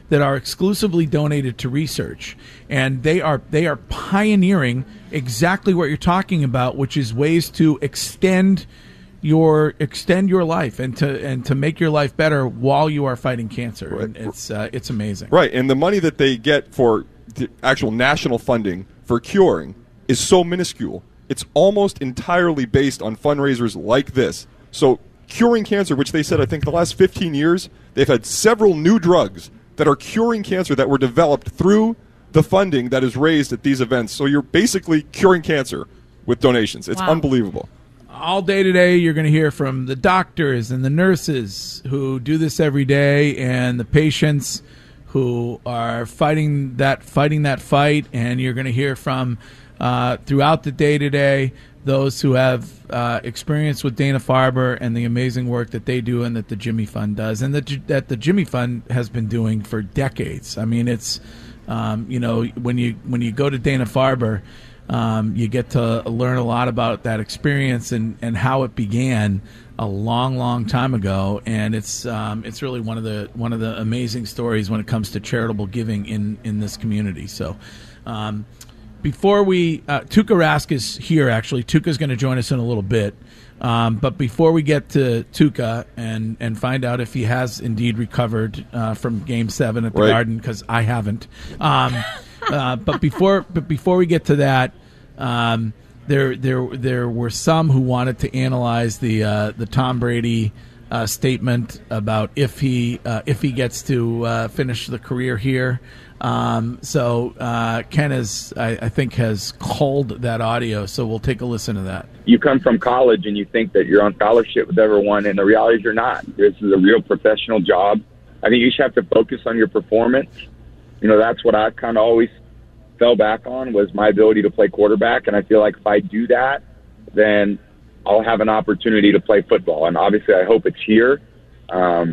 that are exclusively donated to research, and they are they are pioneering exactly what you're talking about, which is ways to extend your extend your life and to and to make your life better while you are fighting cancer. Right. And it's uh, it's amazing. Right, and the money that they get for the actual national funding for curing is so minuscule. It's almost entirely based on fundraisers like this. So curing cancer, which they said I think the last fifteen years, they've had several new drugs that are curing cancer that were developed through the funding that is raised at these events. So you're basically curing cancer with donations. It's Wow. unbelievable. All day today, you're going to hear from the doctors and the nurses who do this every day, and the patients who are fighting that fighting that fight. And you're going to hear from uh, throughout the day today those who have uh, experience with Dana-Farber and the amazing work that they do and that the Jimmy Fund does, and that that the Jimmy Fund has been doing for decades. I mean, it's um, you know when you when you go to Dana-Farber. Um, you get to learn a lot about that experience and, and how it began a long, long time ago, and it's um, it's really one of the one of the amazing stories when it comes to charitable giving in, in this community. So, um, before we uh, Tuukka Rask is here. Actually, Tuukka's going to join us in a little bit. Um, but before we get to Tuukka and, and find out if he has indeed recovered uh, from Game Seven at the Right. Garden, because I haven't. Um, uh, but before but before we get to that. Um, there, there, there were some who wanted to analyze the uh, the Tom Brady uh, statement about if he uh, if he gets to uh, finish the career here. Um, so uh, Ken is, I, I think, has culled that audio. So we'll take a listen to that. You come from college and you think that you're on scholarship with everyone, and the reality is you're not. This is a real professional job. I think you should have to focus on your performance. You know, that's what I've kind of always fell back on, was my ability to play quarterback. And I feel like if I do that, then I'll have an opportunity to play football. And obviously I hope it's here. Um,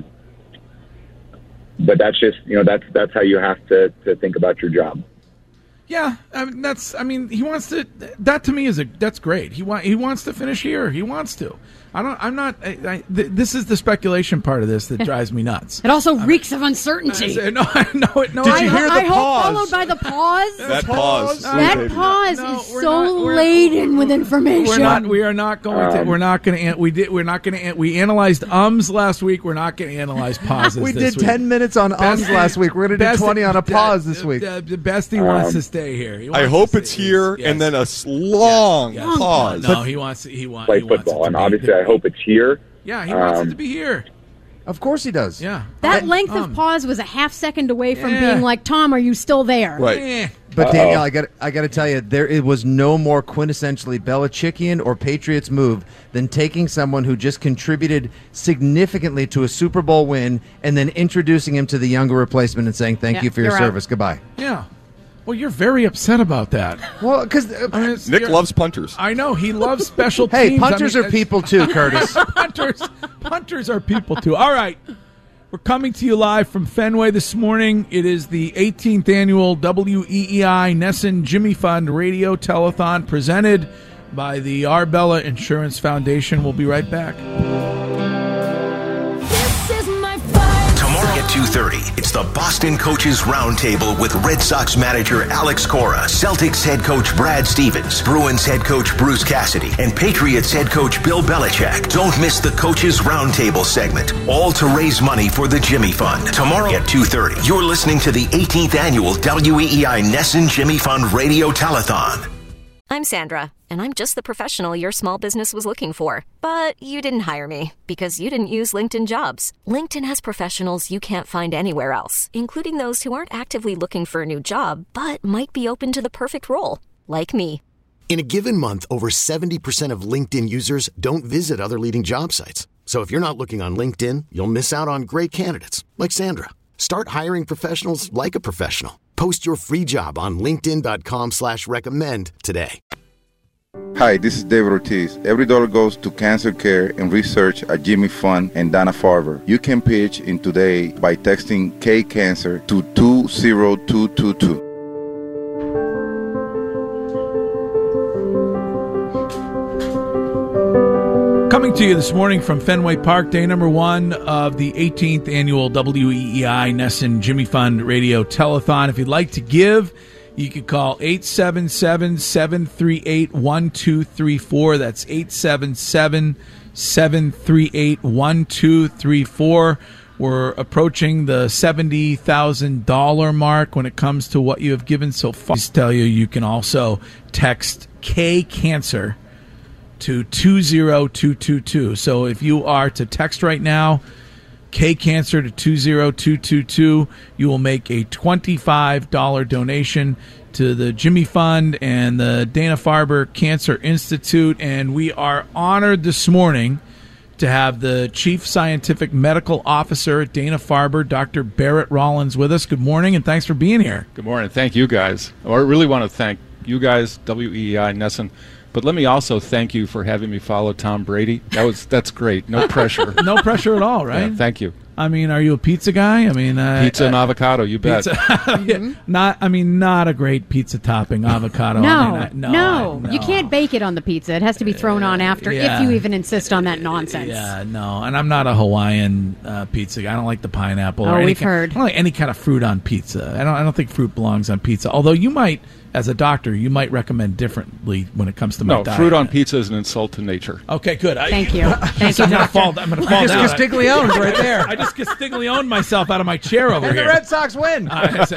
but that's just, you know, that's, that's how you have to, to think about your job. Yeah, I mean, that's. I mean, he wants to. That to me is a. That's great. He want. He wants to finish here. He wants to. I don't. I'm not. I, I, th- this is the speculation part of this that drives me nuts. It also reeks of uncertainty. I, no, I know it. No, Did I, you hear the I pause? hope Followed by the pause. That pause. That pause No, is we're so not- we're- laden with information. We're not. We are not going to. Um, We're not going to. We did. We're not going to. We analyzed ums last week. We're not going to analyze pauses. We this did week. ten minutes on ums Bestie- last week. We're going to do Bestie- twenty on a pause uh, this week. uh, The bestie wants Um, to stay here. He I wants hope to it's stay- here yes. and then a s- long Yes. pause. No, he wants. He wants. Play he wants it football. to And be- obviously I hope it's here. Yeah, he wants Um, it to be here. Of course he does. Yeah. That Um, length um, of pause was a half second away from Yeah. being like, Tom, are you still there? Right. eh. But Uh-oh. Danielle, I got I got to tell you, there it was no more quintessentially Belichickian or Patriots move than taking someone who just contributed significantly to a Super Bowl win and then introducing him to the younger replacement and saying thank Yeah, you for your you're out. service. Goodbye. Yeah. Well, you're very upset about that. Well, because I mean, it's- Nick you're- loves punters. I know he loves special hey, teams. punters I mean, are people too, Curtis. punters, punters are people too. All right, we're coming to you live from Fenway this morning. It is the eighteenth annual W E E I Nesson Jimmy Fund Radio Telethon presented by the Arbella Insurance Foundation. We'll be right back. Tomorrow at two thirty, it's the Boston Coaches Roundtable with Red Sox manager Alex Cora, Celtics head coach Brad Stevens, Bruins head coach Bruce Cassidy, and Patriots head coach Bill Belichick. Don't miss the Coaches Roundtable segment, all to raise money for the Jimmy Fund. Tomorrow at two thirty, you're listening to the eighteenth annual W E E I Nesson Jimmy Fund Radio Telethon. I'm Sandra, and I'm just the professional your small business was looking for. But you didn't hire me because you didn't use LinkedIn Jobs. LinkedIn has professionals you can't find anywhere else, including those who aren't actively looking for a new job, but might be open to the perfect role, like me. In a given month, over seventy percent of LinkedIn users don't visit other leading job sites. So if you're not looking on LinkedIn, you'll miss out on great candidates like Sandra. Start hiring professionals like a professional. Post your free job on linkedin.com slash recommend today. Hi, this is David Ortiz. Every dollar goes to cancer care and research at Jimmy Fund and Dana-Farber. You can pitch in today by texting K-Cancer to two zero two two two. Coming to you this morning from Fenway Park, day number one of the eighteenth annual W E E I Nesson Jimmy Fund Radio Telethon. If you'd like to give, you can call eight seven seven, seven three eight, one two three four. That's eight seven seven, seven three eight, one two three four. We're approaching the seventy thousand dollars mark when it comes to what you have given so far. Please tell you, you can also text K Cancer to two zero two two two. So if you are to text right now, K Cancer to two zero two two two, you will make a twenty-five dollars donation to the Jimmy Fund and the Dana-Farber Cancer Institute. And we are honored this morning to have the Chief Scientific Medical Officer at Dana-Farber, Doctor Barrett Rollins, with us. Good morning, and thanks for being here. Good morning. Thank you, guys. I really want to thank you guys, W E E I, Nesson. But let me also thank you for having me follow Tom Brady. That was that's great. No pressure. No pressure at all, right? Yeah, thank you. I mean, are you a pizza guy? I mean, uh, pizza and uh, avocado. You bet. Pizza. Yeah, not. I mean, not a great pizza topping avocado. No, I mean, I, no, no, I, no, you can't bake it on the pizza. It has to be thrown on after, yeah. if you even insist on that nonsense. Yeah, no, and I'm not a Hawaiian uh, pizza guy. I don't like the pineapple. Oh, or any we've kind, heard. I don't like any kind of fruit on pizza. I don't. I don't think fruit belongs on pizza. Although you might, as a doctor, you might recommend differently when it comes to my no, diet. fruit on pizza is an insult to nature. Okay, good. I, Thank you. Thank you, I'm gonna Doctor. fall. I'm going to fall Just down. Castiglione's right there. I just Castiglioned myself out of my chair over And here. the Red Sox win.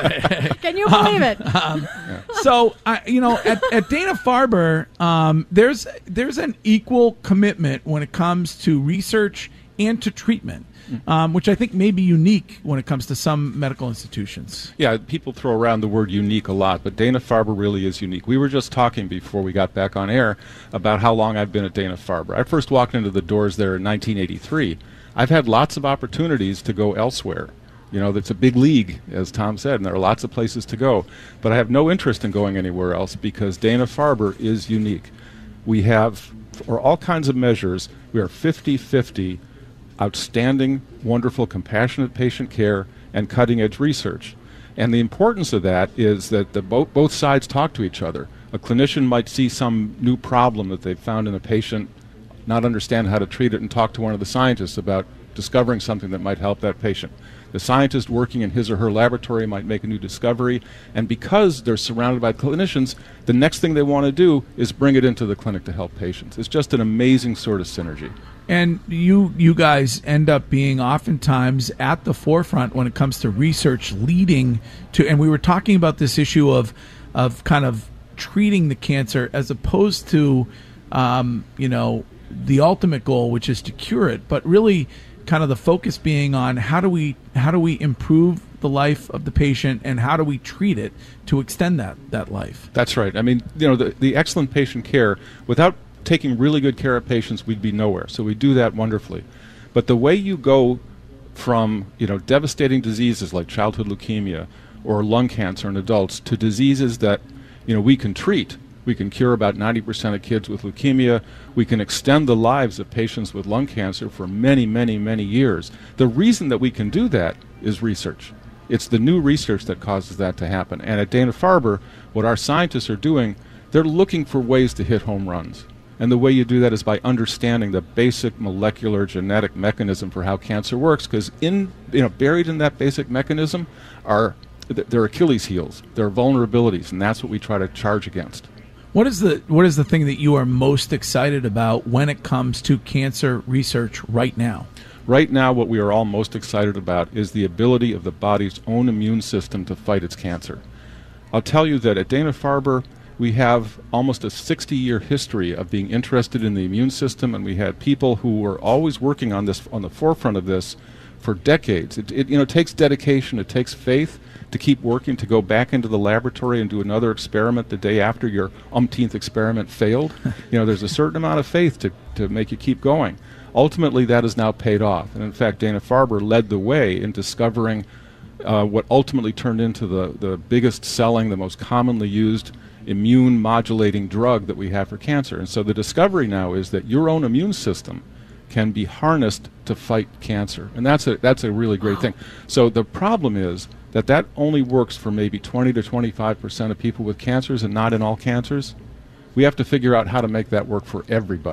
Can you believe it? Um, so, I you know, at, at Dana-Farber, um, there's there's an equal commitment when it comes to research and to treatment, um, which I think may be unique when it comes to some medical institutions. Yeah, people throw around the word unique a lot, but Dana-Farber really is unique. We were just talking before we got back on air about how long I've been at Dana-Farber. I first walked into the doors there in nineteen eighty-three. I've had lots of opportunities to go elsewhere. You know, it's a big league, as Tom said, and there are lots of places to go. But I have no interest in going anywhere else because Dana-Farber is unique. We have, for all kinds of measures, we are fifty-fifty outstanding, wonderful, compassionate patient care and cutting-edge research. And the importance of that is that the bo- both sides talk to each other. A clinician might see some new problem that they've found in a patient, not understand how to treat it, and talk to one of the scientists about discovering something that might help that patient. The scientist working in his or her laboratory might make a new discovery, and because they're surrounded by clinicians, the next thing they want to do is bring it into the clinic to help patients. It's just an amazing sort of synergy. And you you guys end up being oftentimes at the forefront when it comes to research leading to, and we were talking about this issue of of kind of treating the cancer as opposed to, um, you know, the ultimate goal, which is to cure it, but really kind of the focus being on how do we how do we improve the life of the patient and how do we treat it to extend that that life. That's right. I mean, you know, the, the excellent patient care, without taking really good care of patients, we'd be nowhere. So we do that wonderfully. But the way you go from, you know, devastating diseases like childhood leukemia or lung cancer in adults to diseases that, you know, we can treat. We can cure about ninety percent of kids with leukemia. We can extend the lives of patients with lung cancer for many, many, many years. The reason that we can do that is research. It's the new research that causes that to happen. And at Dana-Farber, what our scientists are doing, they're looking for ways to hit home runs. And the way you do that is by understanding the basic molecular genetic mechanism for how cancer works, because in, you know, buried in that basic mechanism are th- their Achilles heels, their vulnerabilities, and that's what we try to charge against. What is the what is the thing that you are most excited about when it comes to cancer research right now? Right now, what we are all most excited about is the ability of the body's own immune system to fight its cancer. I'll tell you that at Dana-Farber, we have almost a sixty-year history of being interested in the immune system, and we had people who were always working on this, on the forefront of this, for decades. It, it you know, takes dedication, it takes faith to keep working, to go back into the laboratory and do another experiment the day after your umpteenth experiment failed. You know, there's a certain amount of faith to, to make you keep going. Ultimately, that has now paid off. And in fact, Dana-Farber led the way in discovering uh, what ultimately turned into the, the biggest selling, the most commonly used immune modulating drug that we have for cancer. And so the discovery now is that your own immune system can be harnessed to fight cancer. And that's a, that's a really great thing. So the problem is that that only works for maybe twenty to twenty-five percent of people with cancers and not in all cancers. We have to figure out how to make that work for everybody.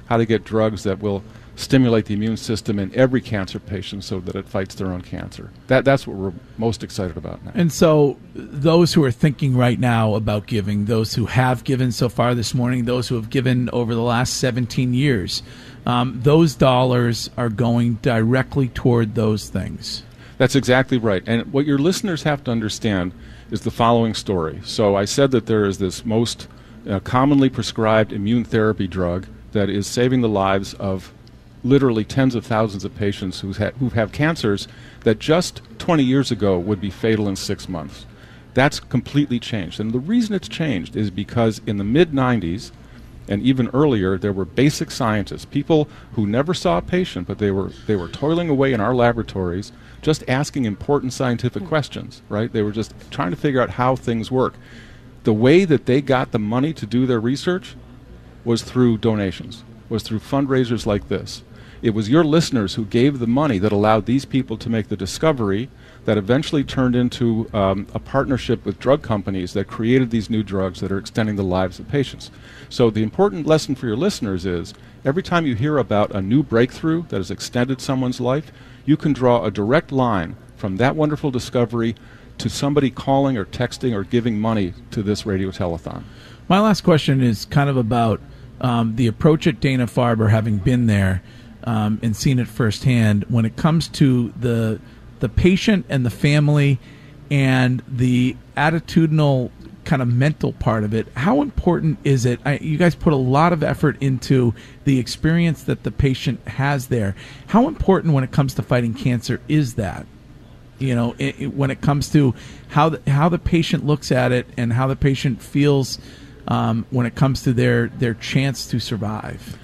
how to get drugs that will stimulate the immune system in every cancer patient so that it fights their own cancer. That That's what we're most excited about now. And so those who are thinking right now about giving, those who have given so far this morning, those who have given over the last seventeen years, um, those dollars are going directly toward those things. That's exactly right. And what your listeners have to understand is the following story. So I said that there is this most uh, commonly prescribed immune therapy drug that is saving the lives of literally tens of thousands of patients who ha- who have cancers that just twenty years ago would be fatal in six months. That's completely changed. And the reason it's changed is because in the mid nineties and even earlier, there were basic scientists, people who never saw a patient, but they were they were toiling away in our laboratories just asking important scientific questions, right? They were just trying to figure out how things work. The way that they got the money to do their research was through donations, was through fundraisers like this. It was your listeners who gave the money that allowed these people to make the discovery that eventually turned into um, a partnership with drug companies that created these new drugs that are extending the lives of patients. So the important lesson for your listeners is every time you hear about a new breakthrough that has extended someone's life, you can draw a direct line from that wonderful discovery to somebody calling or texting or giving money to this radio telethon. My last question is kind of about um, the approach at Dana-Farber, having been there um, and seen it firsthand, when it comes to the the patient and the family and the attitudinal kind of mental part of it. How important is it? I, you guys put a lot of effort into the experience that the patient has there. How important when it comes to fighting cancer is that? You know, it, it, when it comes to how the, how the patient looks at it and how the patient feels um, when it comes to their, their chance to survive.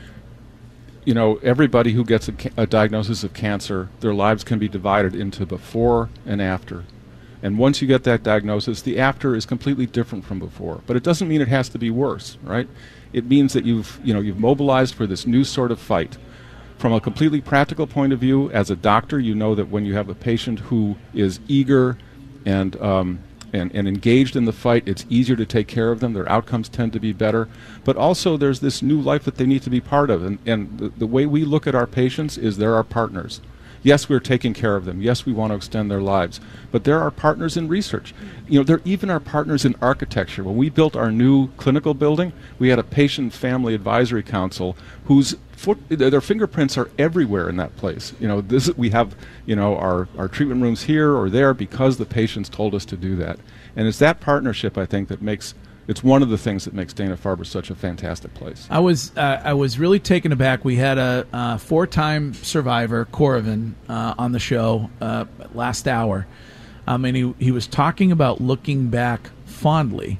You know, everybody who gets a, ca- a diagnosis of cancer, their lives can be divided into before and after. And once you get that diagnosis, the after is completely different from before. But it doesn't mean it has to be worse, right? It means that you've, you know, you've mobilized for this new sort of fight. From a completely practical point of view, as a doctor, you know that when you have a patient who is eager and um, and, and engaged in the fight, it's easier to take care of them. Their outcomes tend to be better. But also there's this new life that they need to be part of. And, and the, the way we look at our patients is they're our partners. Yes, we're taking care of them. Yes, we want to extend their lives. But they're our partners in research. You know, they're even our partners in architecture. When we built our new clinical building, we had a patient family advisory council whose foot, their fingerprints are everywhere in that place. You know, this we have, you know, our, our treatment rooms here or there because the patients told us to do that. And it's that partnership, I think, that makes it's one of the things that makes Dana-Farber such a fantastic place. I was uh, I was really taken aback. We had a uh, four-time survivor, Coravin, uh, on the show uh, last hour. Um, and he, he was talking about looking back fondly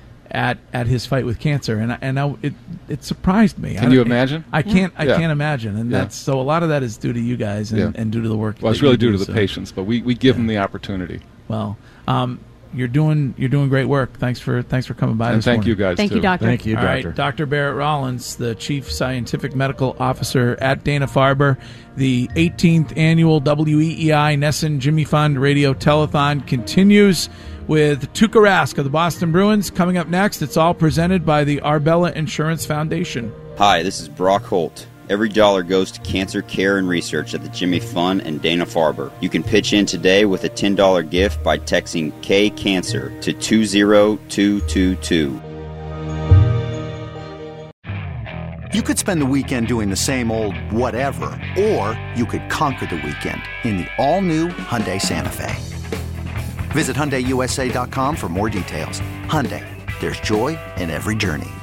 at at his fight with cancer, and I, and I, it it surprised me. Can I, you imagine? I can't I yeah. can't imagine, and yeah. that's so a lot of that is due to you guys and, yeah. and due to the work. Well, it's really due to the so. patients, but we, we give yeah. them the opportunity. Well. Um, You're doing you're doing great work. Thanks for thanks for coming by and this thank morning. you guys. Thank too. you, Doctor. Thank you, All Doctor. right, Doctor Barrett Rollins, the Chief Scientific Medical Officer at Dana-Farber. The eighteenth annual W E E I Nesson Jimmy Fund Radio Telethon continues with Tuukka Rask of the Boston Bruins coming up next. It's all presented by the Arbella Insurance Foundation. Hi, this is Brock Holt. Every dollar goes to cancer care and research at the Jimmy Fund and Dana-Farber. You can pitch in today with a ten dollars gift by texting K Cancer to two zero two two two. You could spend the weekend doing the same old whatever, or you could conquer the weekend in the all-new Hyundai Santa Fe. Visit Hyundai U S A dot com for more details. Hyundai, there's joy in every journey.